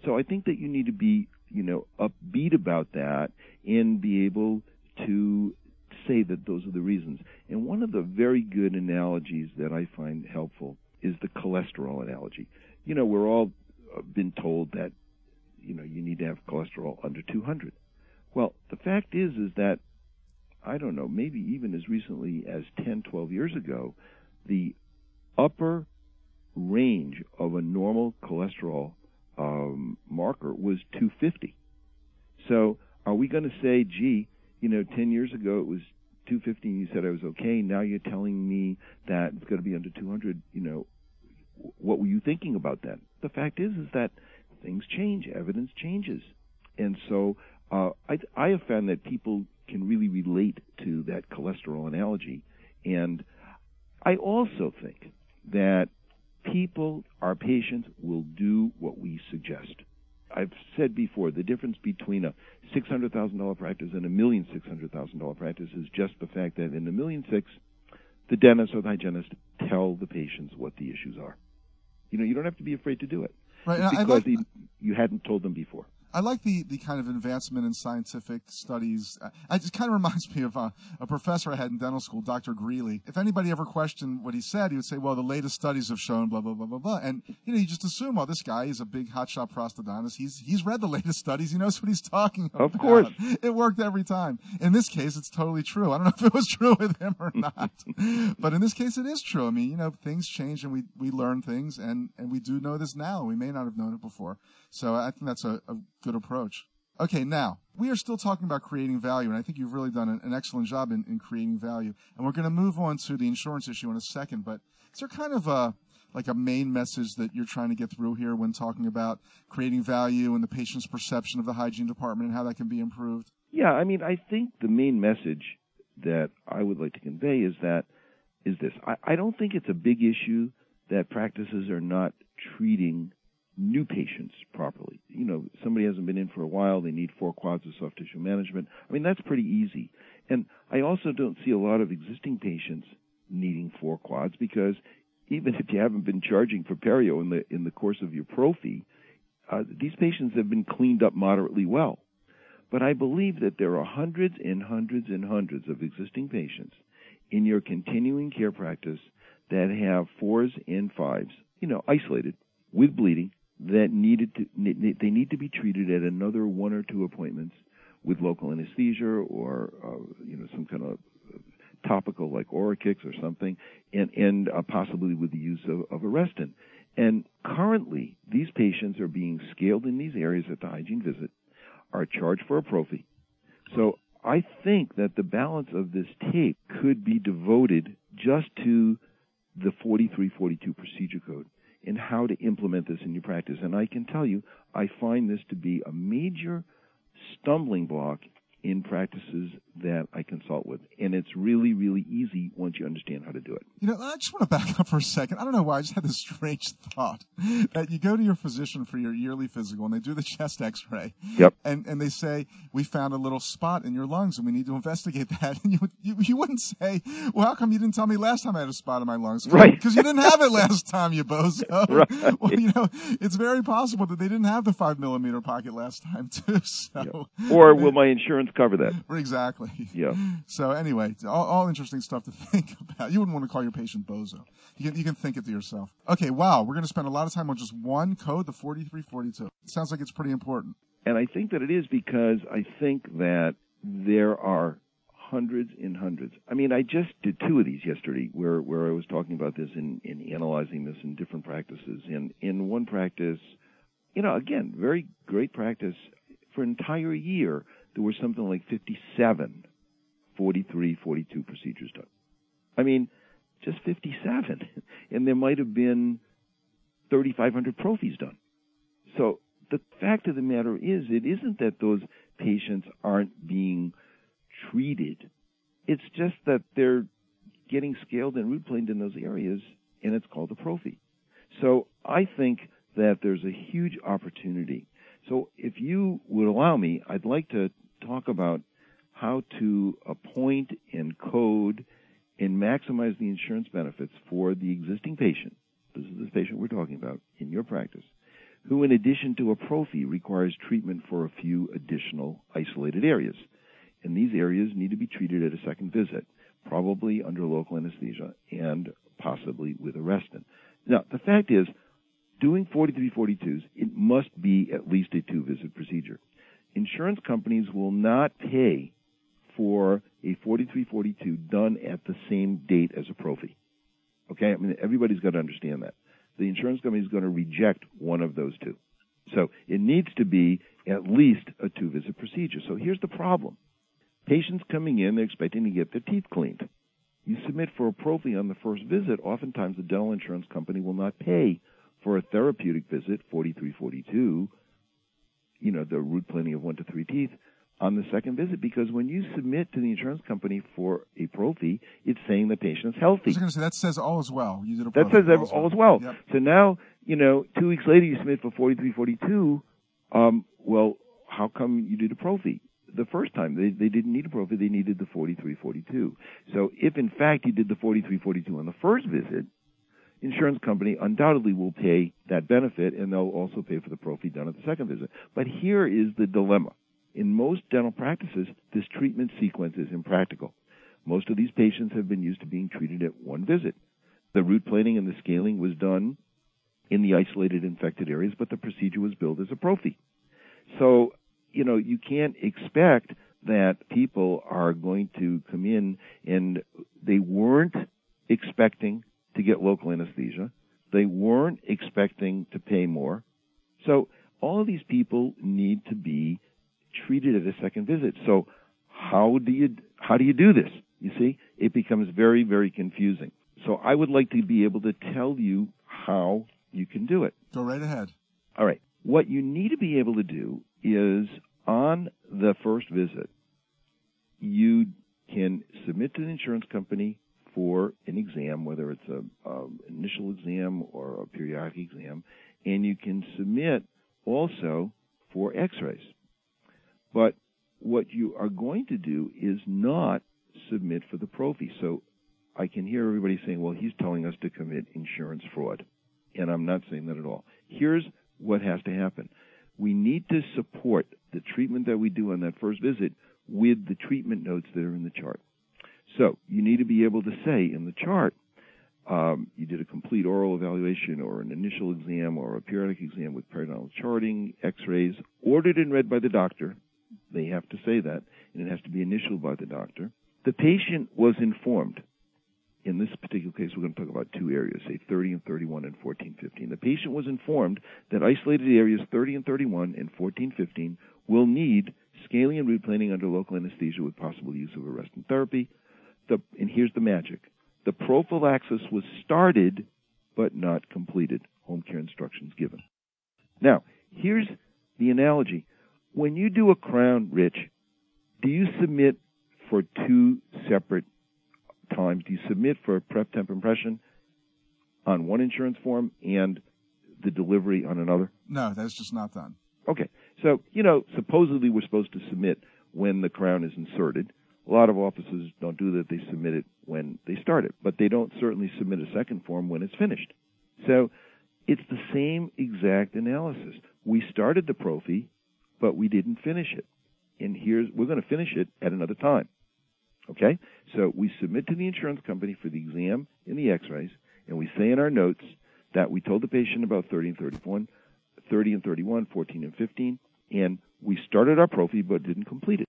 So I think that you need to be, upbeat about that and be able to say that those are the reasons. And one of the very good analogies that I find helpful is the cholesterol analogy. We're all been told that, you need to have cholesterol under 200. Well, the fact is that, I don't know, maybe even as recently as 10, 12 years ago, the upper range of a normal cholesterol marker was 250. So are we going to say, gee, 10 years ago it was 250 and you said I was okay, now you're telling me that it's going to be under 200, what were you thinking about that? The fact is that things change, evidence changes. And so I have found that people can really relate to that cholesterol analogy. And I also think that our patients will do what we suggest. I've said before, the difference between a $600,000 practice and a $1,600,000 practice is just the fact that in the $1.6 million, the dentist or the hygienist tell the patients what the issues are. You don't have to be afraid to do it. Right, because you hadn't told them before. I like the kind of advancement in scientific studies. It just kind of reminds me of a professor I had in dental school, Dr. Greeley. If anybody ever questioned what he said, he would say, well, the latest studies have shown blah, blah, blah, blah, blah. And, you just assume, well, this guy is a big hotshot prosthodontist. He's read the latest studies. He knows what he's talking about. Of course. It worked every time. In this case, it's totally true. I don't know if it was true with him or not. But in this case, it is true. I mean, things change and we learn things, and we do know this now. We may not have known it before. So I think that's a good approach. Okay, now, we are still talking about creating value, and I think you've really done an excellent job in creating value. And we're going to move on to the insurance issue in a second, but is there kind of a main message that you're trying to get through here when talking about creating value and the patient's perception of the hygiene department and how that can be improved? Yeah, I think the main message that I would like to convey is this. I don't think it's a big issue that practices are not treating new patients properly. Somebody hasn't been in for a while, they need 4 quads of soft tissue management. That's pretty easy. And I also don't see a lot of existing patients needing 4 quads, because even if you haven't been charging for perio in the course of your prophy, these patients have been cleaned up moderately well. But I believe that there are hundreds and hundreds and hundreds of existing patients in your continuing care practice that have 4s and 5s, isolated with bleeding, that they need to be treated at another 1 or 2 appointments with local anesthesia or some kind of topical like Orachix or something, and possibly with the use of Arestin. And currently, these patients are being scaled in these areas at the hygiene visit, are charged for a prophy. So I think that the balance of this tape could be devoted just to the 4342 procedure code and how to implement this in your practice. And I can tell you, I find this to be a major stumbling block in practices that I consult with. And it's really, really easy once you understand how to do it. I just want to back up for a second. I don't know why. I just had this strange thought that you go to your physician for your yearly physical and they do the chest x-ray. Yep. And they say, we found a little spot in your lungs and we need to investigate that. And you wouldn't say, well, how come you didn't tell me last time I had a spot in my lungs? Right. Because you didn't have it last time, you bozo. Right. Well, it's very possible that they didn't have the 5-millimeter pocket last time too. So. Yep. Or will my insurance cover that? Exactly. Yeah. So anyway, all interesting stuff to think about. You wouldn't want to call your patient bozo. You can think it to yourself. Okay, wow, we're going to spend a lot of time on just one code, the 4342. It sounds like it's pretty important. And I think that it is, because I think that there are hundreds and hundreds. I just did 2 of these yesterday where I was talking about this and analyzing this in different practices. And in one practice, again, very great practice, for an entire year, there were something like 57 4342 procedures done. Just 57. And there might have been 3,500 prophies done. So the fact of the matter is, it isn't that those patients aren't being treated. It's just that they're getting scaled and root planed in those areas, and it's called a prophy. So I think that there's a huge opportunity. So if you would allow me, I'd like to talk about how to appoint and code and maximize the insurance benefits for the existing patient. This is the patient we're talking about in your practice, who, in addition to a prophy, requires treatment for a few additional isolated areas. And these areas need to be treated at a second visit, probably under local anesthesia and possibly with Arrestin. Now, the fact is, doing 4342s, it must be at least a 2-visit procedure. Insurance companies will not pay for a 4342 done at the same date as a prophy. Okay? I mean, everybody's got to understand that. The insurance company is going to reject one of those two. So it needs to be at least a 2-visit procedure. So here's the problem. Patients coming in, they're expecting to get their teeth cleaned. You submit for a prophy on the first visit, oftentimes the dental insurance company will not pay for a therapeutic visit, 4342, the root planing of 1 to 3 teeth, on the second visit, because when you submit to the insurance company for a prophy, it's saying the patient is healthy. I was going to say, that says all is well. You did a prophy. That says all is well. Yep. So now, 2 weeks later, you submit for 4342. Well, how come you did a prophy? The first time, they didn't need a prophy, they needed the 4342. So if, in fact, you did the 4342 on the first visit, insurance company undoubtedly will pay that benefit, and they'll also pay for the prophy done at the second visit. But here is the dilemma. In most dental practices, this treatment sequence is impractical. Most of these patients have been used to being treated at one visit. The root planing and the scaling was done in the isolated infected areas, but the procedure was billed as a prophy. So, you can't expect that people are going to come in and they weren't expecting to get local anesthesia. They weren't expecting to pay more. So all of these people need to be treated at a second visit. So how do you do this? You see, it becomes very, very confusing. So I would like to be able to tell you how you can do it. Go right ahead. All right. What you need to be able to do is on the first visit, you can submit to the insurance company for an exam, whether it's an initial exam or a periodic exam, and you can submit also for x-rays. But what you are going to do is not submit for the prophy. So I can hear everybody saying, well, he's telling us to commit insurance fraud. And I'm not saying that at all. Here's what has to happen. We need to support the treatment that we do on that first visit with the treatment notes that are in the chart. So you need to be able to say in the chart, you did a complete oral evaluation or an initial exam or a periodic exam with periodontal charting, x-rays, ordered and read by the doctor. They have to say that, and it has to be initialed by the doctor. The patient was informed. In this particular case, we're going to talk about two areas, say 30 and 31 and 14, 15. The patient was informed that isolated areas 30 and 31 and 14, 15 will need scaling and root planing under local anesthesia with possible use of Arrestin therapy. And here's the magic. The prophylaxis was started but not completed. Home care instructions given. Now, here's the analogy. When you do a crown, Rich, do you submit for two separate times? Do you submit for prep temp impression on one insurance form and the delivery on another? No, that's just not done. Okay. So, supposedly we're supposed to submit when the crown is inserted. A lot of offices don't do that. They submit it when they start it, but they don't certainly submit a second form when it's finished. So it's the same exact analysis. We started the prophy, but we didn't finish it. And we're going to finish it at another time. Okay? So we submit to the insurance company for the exam and the x-rays, and we say in our notes that we told the patient about 30 and 31, 14 and 15, and we started our prophy but didn't complete it.